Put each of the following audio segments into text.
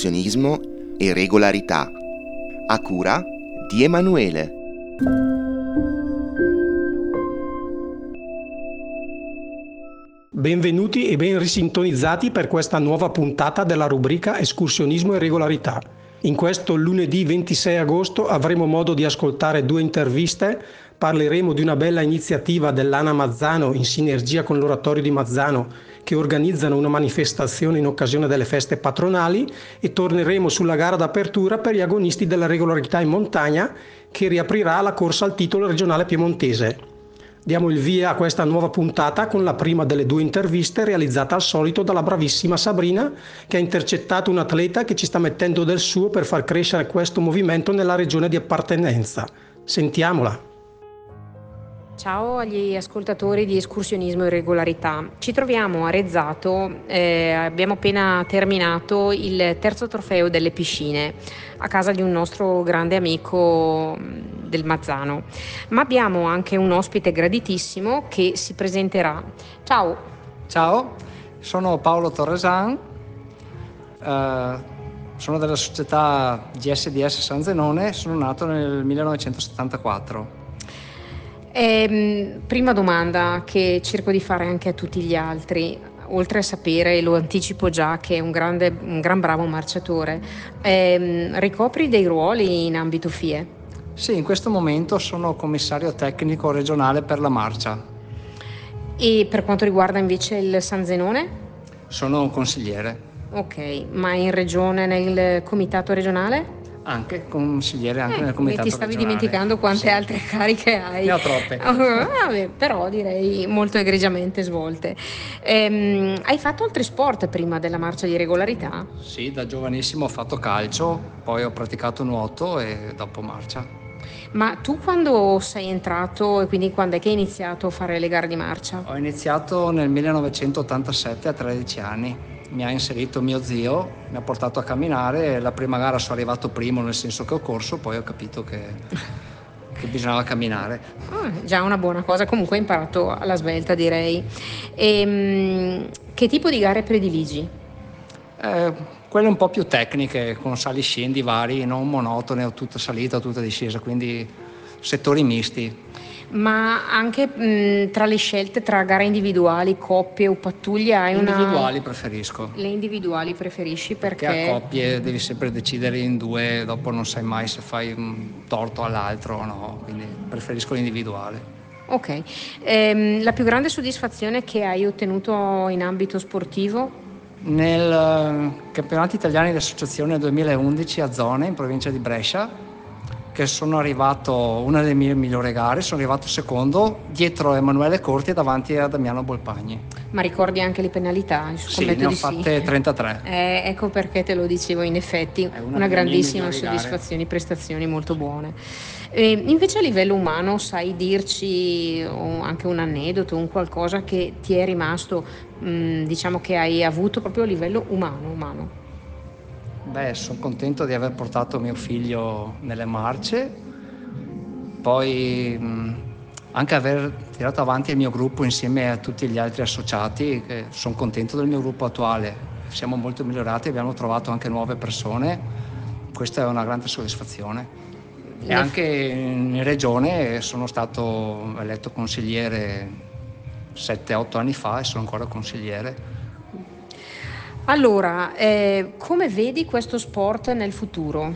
escursionismo e regolarità, a cura di Emanuele. Benvenuti e ben risintonizzati per questa nuova puntata della rubrica Escursionismo e regolarità. In questo lunedì 26 agosto avremo modo di ascoltare 2 interviste, parleremo di una bella iniziativa dell'ANA Mazzano in sinergia con l'Oratorio di Mazzano che organizzano una manifestazione in occasione delle feste patronali e torneremo sulla gara d'apertura per gli agonisti della regolarità in montagna che riaprirà la corsa al titolo regionale piemontese. Diamo il via a questa nuova puntata con la prima delle 2 interviste realizzata al solito dalla bravissima Sabrina, che ha intercettato un atleta che ci sta mettendo del suo per far crescere questo movimento nella regione di appartenenza. Sentiamola. Ciao agli ascoltatori di Escursionismo e Regolarità. Ci troviamo a Rezzato, abbiamo appena terminato il terzo trofeo delle piscine a casa di un nostro grande amico del Mazzano, ma abbiamo anche un ospite graditissimo che si presenterà. Ciao! Ciao, sono Paolo Torresan, sono della società GSDS San Zenone, sono nato nel 1974. Prima domanda che cerco di fare anche a tutti gli altri, oltre a sapere, lo anticipo già, che è un gran bravo marciatore, ricopri dei ruoli in ambito FIE? Sì, in questo momento sono commissario tecnico regionale per la marcia. E per quanto riguarda invece il San Zenone? Sono consigliere. Ok, ma in regione, nel comitato regionale? Anche consigliere anche nel comitato regionale. Ti stavi dimenticando quante altre cariche hai. Ne ho troppe. Vabbè, però direi molto egregiamente svolte. Hai fatto altri sport prima della marcia di regolarità? Sì, da giovanissimo ho fatto calcio, poi ho praticato nuoto e dopo marcia. Ma tu quando sei entrato e quindi quando è che hai iniziato a fare le gare di marcia? Ho iniziato nel 1987 a 13 anni. Mi ha inserito mio zio, mi ha portato a camminare. La prima gara sono arrivato primo, nel senso che ho corso, poi ho capito che bisognava camminare. Già una buona cosa, comunque hai imparato alla svelta, direi. Che tipo di gare prediligi? Quelle un po' più tecniche, con sali scendi vari, non monotone o tutta salita o tutta discesa, quindi settori misti. Ma anche tra le scelte tra gare individuali, coppie o pattuglie hai Individuali preferisco. Le individuali preferisci perché? Perché a coppie devi sempre decidere in due, dopo non sai mai se fai un torto all'altro o no, quindi preferisco l'individuale. Ok, la più grande soddisfazione che hai ottenuto in ambito sportivo? Nel campionato italiano di associazione 2011 a Zone, in provincia di Brescia, che sono arrivato, una delle mie migliori gare, sono arrivato secondo dietro Emanuele Corti e davanti a Damiano Bolpagni. Ma ricordi anche le penalità? Sì, ne ho fatte 33. Ecco perché te lo dicevo, in effetti una grandissima soddisfazione, prestazioni molto buone. Invece a livello umano sai dirci anche un aneddoto, un qualcosa che ti è rimasto, diciamo che hai avuto proprio a livello umano? Beh, sono contento di aver portato mio figlio nelle marce, poi anche aver tirato avanti il mio gruppo insieme a tutti gli altri associati, che sono contento del mio gruppo attuale. Siamo molto migliorati, abbiamo trovato anche nuove persone, questa è una grande soddisfazione. E anche in regione sono stato eletto consigliere 7-8 anni fa e sono ancora consigliere. Allora, come vedi questo sport nel futuro?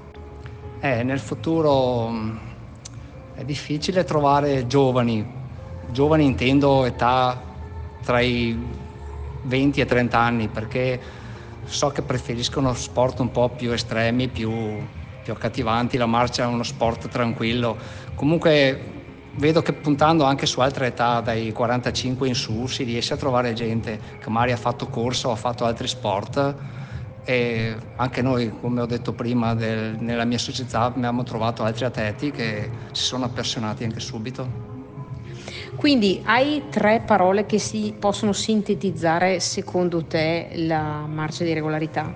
Nel futuro è difficile trovare giovani intendo età tra i 20 e 30 anni, perché so che preferiscono sport un po' più estremi, più accattivanti. La marcia è uno sport tranquillo. Comunque vedo che puntando anche su altre età, dai 45 in su, si riesce a trovare gente che magari ha fatto corsa o ha fatto altri sport, e anche noi, come ho detto prima, nella mia società abbiamo trovato altri atleti che si sono appassionati anche subito. Quindi hai 3 parole che si possono sintetizzare secondo te la marcia di regolarità?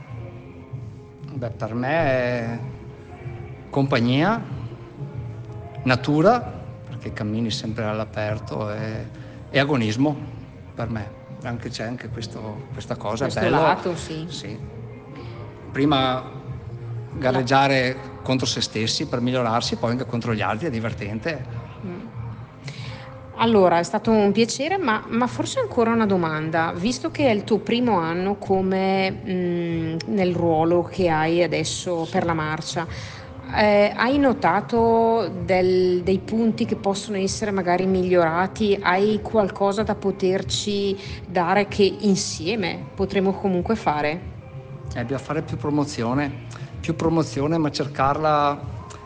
Beh, per me è compagnia, natura, perché cammini sempre all'aperto, e agonismo per me. C'è anche questa cosa, questo è bello. lato, sì. Sì. prima gareggiare contro se stessi per migliorarsi, poi anche contro gli altri, è divertente. Allora, è stato un piacere, ma forse ancora una domanda. Visto che è il tuo primo anno come nel ruolo che hai adesso per la marcia, hai notato dei punti che possono essere magari migliorati? Hai qualcosa da poterci dare che insieme potremo comunque fare? Bisogna fare più promozione, ma cercarla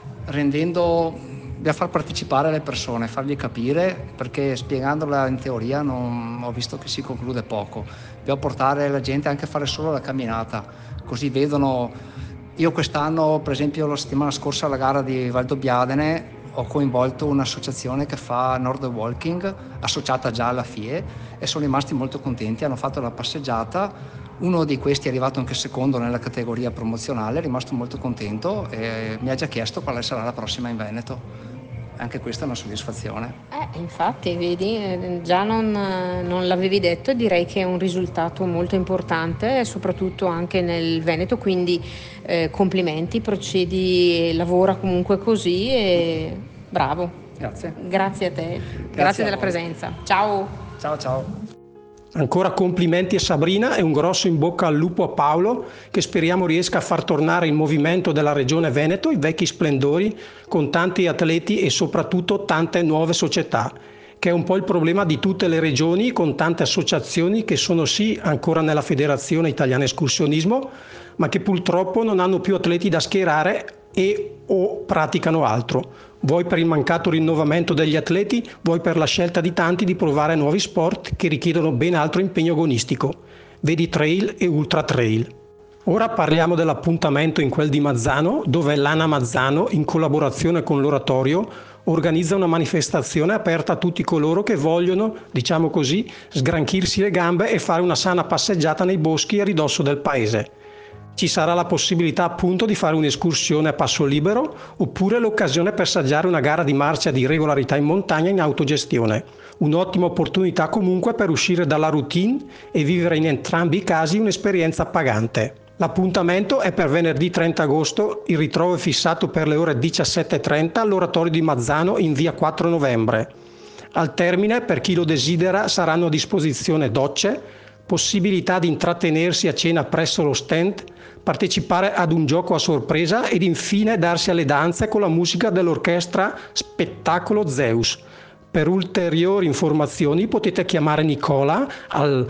rendendo... Bisogna far partecipare le persone, fargli capire, perché spiegandola in teoria ho visto che si conclude poco. Dobbiamo portare la gente anche a fare solo la camminata, così vedono. Io quest'anno, per esempio, la settimana scorsa alla gara di Valdobbiadene ho coinvolto un'associazione che fa Nord Walking, associata già alla FIE, e sono rimasti molto contenti, hanno fatto la passeggiata. Uno di questi è arrivato anche secondo nella categoria promozionale, è rimasto molto contento e mi ha già chiesto quale sarà la prossima in Veneto. Anche questa è una soddisfazione. Infatti, vedi, già non l'avevi detto, direi che è un risultato molto importante, soprattutto anche nel Veneto, quindi complimenti, procedi, lavora comunque così e bravo. Grazie. Grazie a te, grazie della presenza. Ciao. Ciao. Ancora complimenti a Sabrina e un grosso in bocca al lupo a Paolo, che speriamo riesca a far tornare il movimento della regione Veneto i vecchi splendori, con tanti atleti e soprattutto tante nuove società, che è un po' il problema di tutte le regioni, con tante associazioni che sono sì ancora nella Federazione Italiana Escursionismo, ma che purtroppo non hanno più atleti da schierare e o praticano altro. Vuoi per il mancato rinnovamento degli atleti, vuoi per la scelta di tanti di provare nuovi sport che richiedono ben altro impegno agonistico. Vedi trail e ultra trail. Ora parliamo dell'appuntamento in quel di Mazzano, dove l'ANA Mazzano, in collaborazione con l'Oratorio, organizza una manifestazione aperta a tutti coloro che vogliono, diciamo così, sgranchirsi le gambe e fare una sana passeggiata nei boschi a ridosso del paese. Ci sarà la possibilità appunto di fare un'escursione a passo libero oppure l'occasione per assaggiare una gara di marcia di regolarità in montagna in autogestione. Un'ottima opportunità comunque per uscire dalla routine e vivere in entrambi i casi un'esperienza appagante. L'appuntamento è per venerdì 30 agosto, il ritrovo è fissato per le ore 17:30 all'Oratorio di Mazzano in via 4 novembre. Al termine, per chi lo desidera, saranno a disposizione docce, possibilità di intrattenersi a cena presso lo stand, partecipare ad un gioco a sorpresa ed infine darsi alle danze con la musica dell'orchestra Spettacolo Zeus. Per ulteriori informazioni potete chiamare Nicola al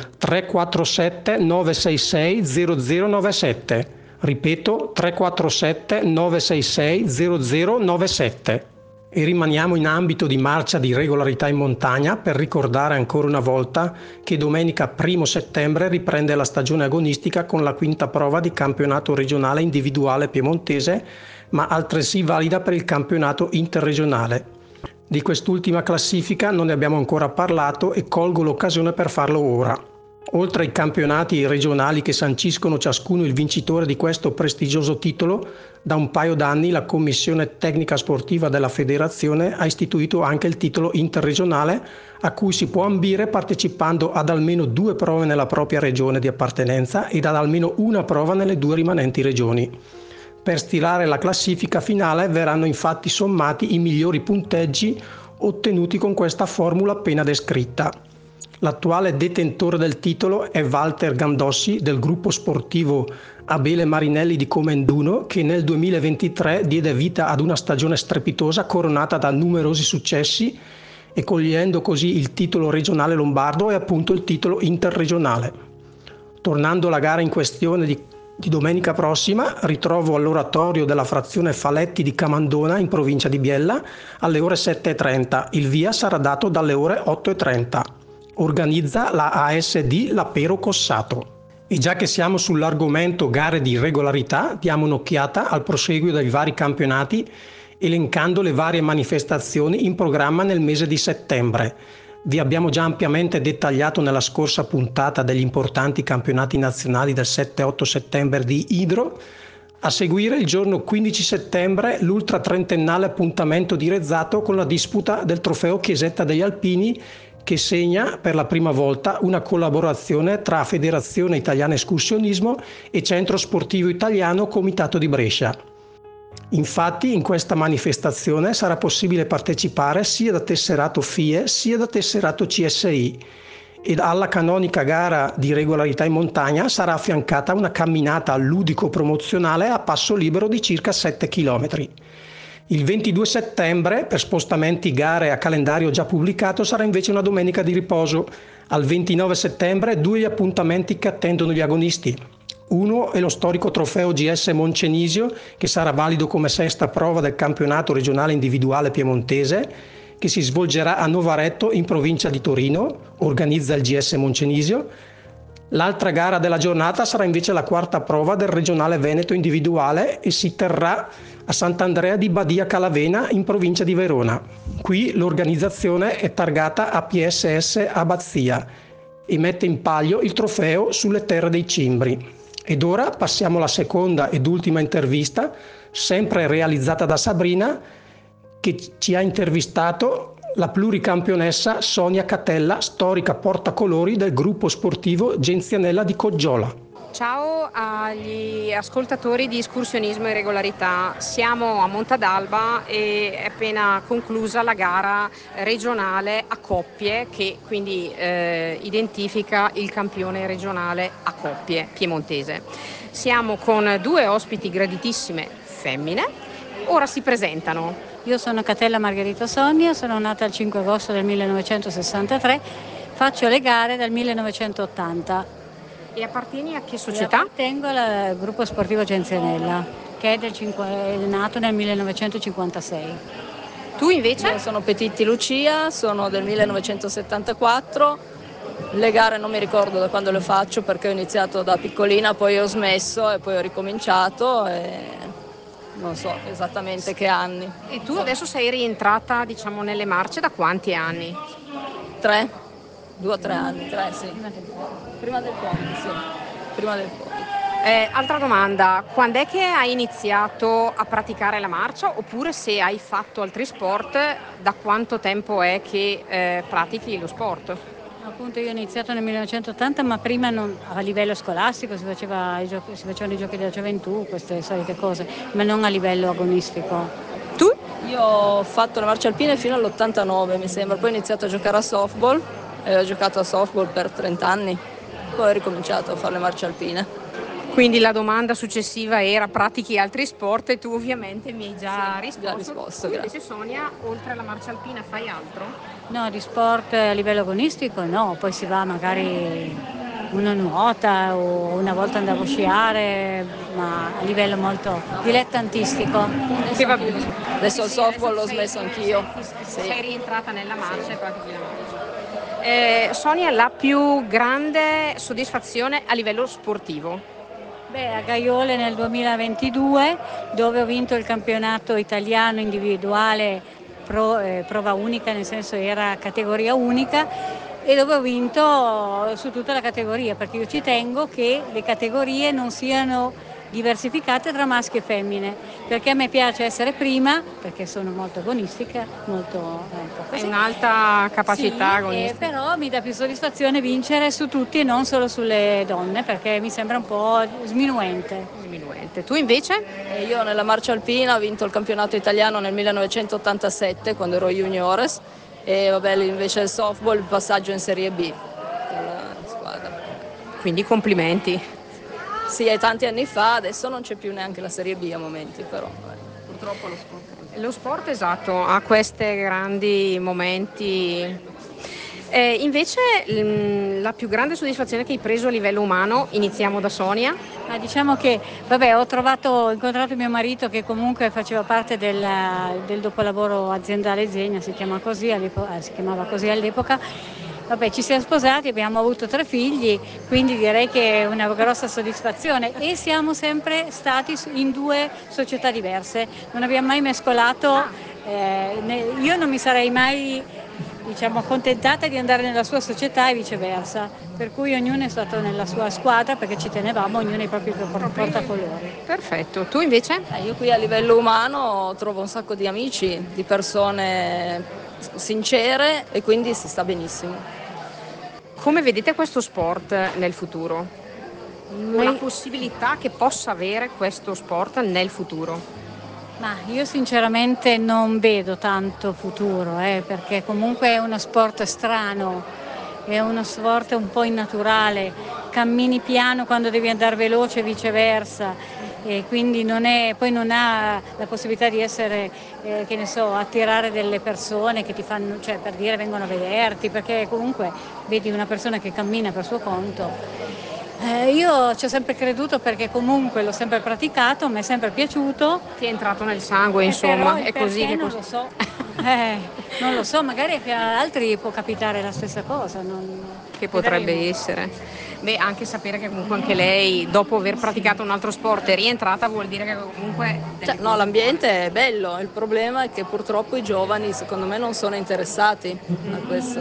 347 966 0097. Ripeto, 347 966 0097. E rimaniamo in ambito di marcia di regolarità in montagna per ricordare ancora una volta che domenica 1 settembre riprende la stagione agonistica con la quinta prova di campionato regionale individuale piemontese, ma altresì valida per il campionato interregionale. Di quest'ultima classifica non ne abbiamo ancora parlato e colgo l'occasione per farlo ora. Oltre ai campionati regionali che sanciscono ciascuno il vincitore di questo prestigioso titolo, da un paio d'anni la Commissione Tecnica Sportiva della Federazione ha istituito anche il titolo interregionale, a cui si può ambire partecipando ad almeno 2 prove nella propria regione di appartenenza ed ad almeno una prova nelle 2 rimanenti regioni. Per stilare la classifica finale verranno infatti sommati i migliori punteggi ottenuti con questa formula appena descritta. L'attuale detentore del titolo è Walter Gandossi del gruppo sportivo Abele Marinelli di Comenduno, che nel 2023 diede vita ad una stagione strepitosa coronata da numerosi successi e cogliendo così il titolo regionale lombardo e appunto il titolo interregionale. Tornando alla gara in questione di domenica prossima, ritrovo all'oratorio della frazione Faletti di Camandona in provincia di Biella alle ore 7:30. Il via sarà dato dalle ore 8:30. Organizza la ASD Lapero Cossato. E già che siamo sull'argomento gare di regolarità, diamo un'occhiata al proseguio dei vari campionati, elencando le varie manifestazioni in programma nel mese di settembre. Vi abbiamo già ampiamente dettagliato nella scorsa puntata degli importanti campionati nazionali del 7-8 settembre di Idro. A seguire il giorno 15 settembre l'ultra trentennale appuntamento di Rezzato con la disputa del trofeo Chiesetta degli Alpini, che segna per la prima volta una collaborazione tra Federazione Italiana Escursionismo e Centro Sportivo Italiano Comitato di Brescia. Infatti in questa manifestazione sarà possibile partecipare sia da tesserato FIE sia da tesserato CSI ed alla canonica gara di regolarità in montagna sarà affiancata una camminata ludico-promozionale a passo libero di circa 7 km. Il 22 settembre, per spostamenti gare a calendario già pubblicato, sarà invece una domenica di riposo. Al 29 settembre 2 appuntamenti che attendono gli agonisti. Uno è lo storico trofeo GS Moncenisio, che sarà valido come sesta prova del campionato regionale individuale piemontese, che si svolgerà a Novaretto in provincia di Torino, organizza il GS Moncenisio. L'altra gara della giornata sarà invece la quarta prova del regionale Veneto individuale e si terrà a Sant'Andrea di Badia Calavena in provincia di Verona. Qui l'organizzazione è targata APSS Abbazia e mette in palio il trofeo sulle terre dei Cimbri. Ed ora passiamo alla seconda ed ultima intervista, sempre realizzata da Sabrina, che ci ha intervistato la pluricampionessa Sonia Catella, storica portacolori del gruppo sportivo Genzianella di Coggiola. Ciao agli ascoltatori di Escursionismo e Regolarità. Siamo a Montadalba e è appena conclusa la gara regionale a coppie che quindi identifica il campione regionale a coppie piemontese. Siamo con 2 ospiti graditissime femmine, ora si presentano. Io sono Catella Margherita Sonia, sono nata il 5 agosto del 1963, faccio le gare dal 1980. E appartieni a che società? Appartengo al gruppo sportivo Genzianella, che è nato nel 1956. Tu invece? Io sono Petitti Lucia, sono del 1974, le gare non mi ricordo da quando le faccio perché ho iniziato da piccolina, poi ho smesso e poi ho ricominciato e non so esattamente che anni. E tu adesso sei rientrata, diciamo, nelle marce da quanti anni? 3? 2 o 3 anni, 3 sì. Prima del Covid, sì. Prima del Covid. Altra domanda, quando è che hai iniziato a praticare la marcia oppure se hai fatto altri sport, da quanto tempo è che pratichi lo sport? Appunto io ho iniziato nel 1980, ma prima a livello scolastico si facevano i giochi della gioventù, queste solite cose, ma non a livello agonistico. Tu? Io ho fatto le marce alpine fino all'89 mi sembra, poi ho iniziato a giocare a softball e ho giocato a softball per 30 anni, poi ho ricominciato a fare le marce alpine. Quindi la domanda successiva era pratichi altri sport e tu ovviamente mi hai già risposto. Tu invece Sonia, oltre alla marcia alpina fai altro? No, di sport a livello agonistico no, poi si va magari una nuota o una volta andavo a sciare, ma a livello molto dilettantistico. Che va bene. Adesso il softball l'ho smesso anch'io. Sei rientrata nella marcia e pratichi la marcia. Sonia, la più grande soddisfazione a livello sportivo? A Gaiole nel 2022, dove ho vinto il campionato italiano individuale prova unica, nel senso era categoria unica, e dove ho vinto su tutta la categoria, perché io ci tengo che le categorie non siano diversificate tra maschi e femmine, perché a me piace essere prima, perché sono molto agonistica, molto così. Hai un'alta capacità sì, agonistica. Però mi dà più soddisfazione vincere su tutti e non solo sulle donne, perché mi sembra un po' sminuente. Tu invece? Io nella marcia alpina ho vinto il campionato italiano nel 1987 quando ero juniores e vabbè invece il softball il passaggio in Serie B della squadra. Quindi complimenti. Sì, è tanti anni fa, adesso non c'è più neanche la Serie B a momenti, però purtroppo lo sport. Lo sport, esatto, ha questi grandi momenti. Invece la più grande soddisfazione che hai preso a livello umano, iniziamo da Sonia. Diciamo che ho incontrato mio marito che comunque faceva parte del dopolavoro aziendale Zegna, si chiamava così all'epoca. Ci siamo sposati, abbiamo avuto 3 figli, quindi direi che è una grossa soddisfazione e siamo sempre stati in 2 società diverse, non abbiamo mai mescolato, io non mi sarei mai accontentata di andare nella sua società e viceversa, per cui ognuno è stato nella sua squadra perché ci tenevamo ognuno ai propri portacolori. Perfetto, tu invece? Io qui a livello umano trovo un sacco di amici, di persone sincere e quindi si sta benissimo. Come vedete questo sport nel futuro? O la possibilità che possa avere questo sport nel futuro? Ma io sinceramente non vedo tanto futuro, perché comunque è uno sport strano, è uno sport un po' innaturale, cammini piano quando devi andare veloce e viceversa, e quindi poi non ha la possibilità di essere, che ne so, attirare delle persone che ti fanno, cioè per dire vengono a vederti, perché comunque vedi una persona che cammina per suo conto. Io ci ho sempre creduto perché comunque l'ho sempre praticato, mi è sempre piaciuto. Ti è entrato nel sangue, insomma, è così che non lo so. Non lo so, magari a altri può capitare la stessa cosa. Che potrebbe Vedremo. essere. Beh, anche sapere che comunque anche lei, dopo aver praticato un altro sport, è rientrata, vuol dire che comunque... No, l'ambiente è bello, il problema è che purtroppo i giovani secondo me non sono interessati a questo,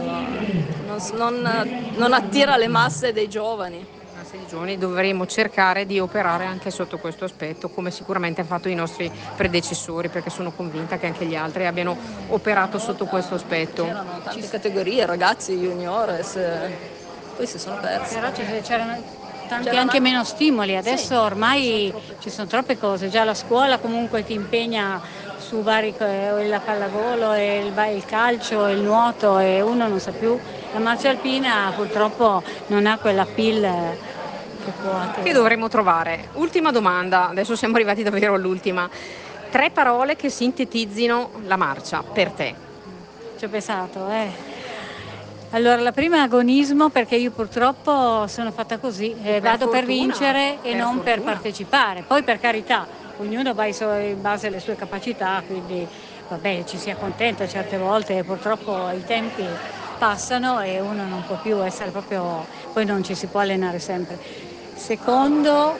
non attira le masse dei giovani. Di giovani dovremo cercare di operare anche sotto questo aspetto, come sicuramente hanno fatto i nostri predecessori, perché sono convinta che anche gli altri abbiano operato sotto questo aspetto. C'erano tante categorie, ragazzi, juniores, poi si sono persi. Però c'erano tanti anche meno stimoli, adesso ormai ci sono troppe cose, già la scuola comunque ti impegna su vari, la pallavolo, il calcio, il nuoto, e uno non sa più. La marcia alpina purtroppo non ha quell'appeal Che dovremmo trovare. Ultima domanda, adesso siamo arrivati davvero all'ultima. 3 parole che sintetizzino la marcia per te. Ci ho pensato, Allora, la prima è agonismo, perché io purtroppo sono fatta così, vado per vincere e non per partecipare. Poi, per carità, ognuno va in base alle sue capacità, quindi vabbè, ci si accontenta certe volte, purtroppo i tempi passano e uno non può più essere proprio, poi non ci si può allenare sempre. Secondo,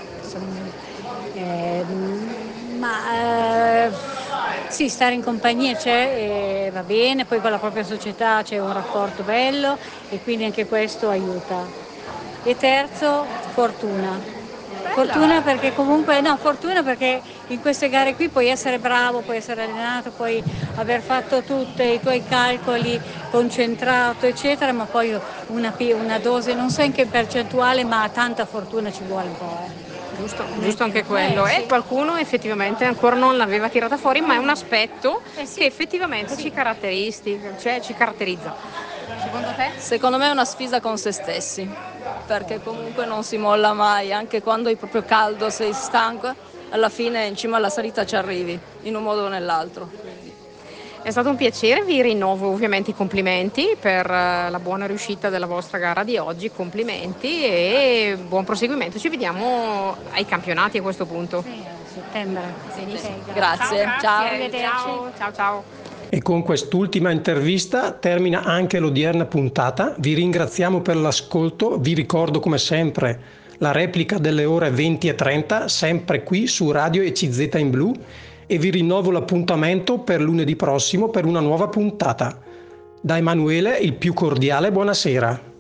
sì, stare in compagnia c'è, va bene, poi con la propria società c'è un rapporto bello e quindi anche questo aiuta. E terzo, fortuna. Fortuna perché comunque, no, fortuna perché in queste gare qui puoi essere bravo, puoi essere allenato, puoi aver fatto tutti i tuoi calcoli, concentrato, eccetera, ma poi una dose, non so in che percentuale, ma tanta fortuna ci vuole un po'. Giusto anche quello. Sì. E qualcuno effettivamente ancora non l'aveva tirata fuori, ma è un aspetto che effettivamente ci caratterizza. Secondo te? Secondo me è una sfida con se stessi, perché comunque non si molla mai, anche quando hai proprio caldo, sei stanco, alla fine in cima alla salita ci arrivi, in un modo o nell'altro. È stato un piacere, vi rinnovo ovviamente i complimenti per la buona riuscita della vostra gara di oggi, complimenti e buon proseguimento. Ci vediamo ai campionati a questo punto. Sì, a settembre. Grazie, ciao. Ciao. E con quest'ultima intervista termina anche l'odierna puntata. Vi ringraziamo per l'ascolto, vi ricordo come sempre la replica delle ore 20:30, sempre qui su Radio ECZ in Blu, e vi rinnovo l'appuntamento per lunedì prossimo per una nuova puntata. Da Emanuele il più cordiale buonasera.